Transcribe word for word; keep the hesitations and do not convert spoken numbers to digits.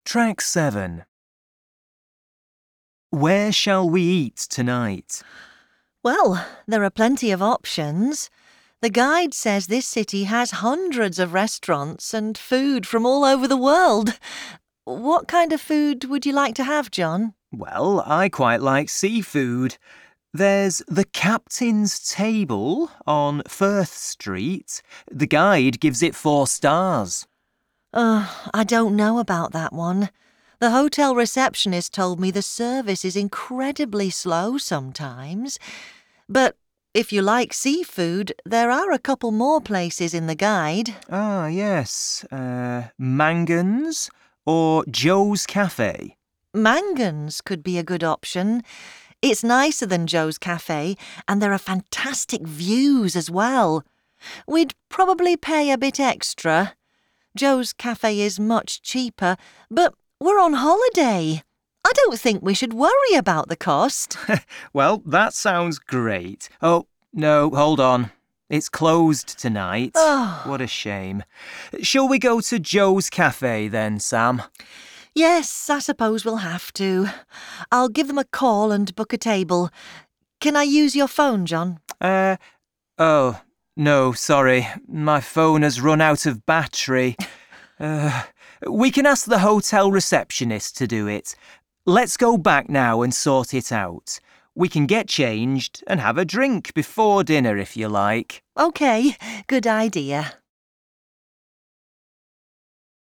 Track seven. Where shall we eat tonight? Well, there are plenty of options. The guide says this city has hundreds of restaurants and food from all over the world. What kind of food would you like to have, John? Well, I quite like seafood. There's the Captain's Table on Firth Street. The guide gives it four stars. Oh, I don't know about that one. The hotel receptionist told me the service is incredibly slow sometimes. But if you like seafood, there are a couple more places in the guide. Ah, yes. Uh, Mangan's or Joe's Cafe. Mangan's could be a good option. It's nicer than Joe's Cafe, and there are fantastic views as well. We'd probably pay a bit extra. Joe's Cafe is much cheaper, but we're on holiday. I don't think we should worry about the cost. Well, that sounds great. Oh, no, hold on. It's closed tonight. Oh. What a shame. Shall we go to Joe's Cafe then, Sam? Yes, I suppose we'll have to. I'll give them a call and book a table. Can I use your phone, John? Uh, oh, no, sorry. My phone has run out of battery. uh, we can ask the hotel receptionist to do it. Let's go back now and sort it out. We can get changed and have a drink before dinner if you like. OK, good idea.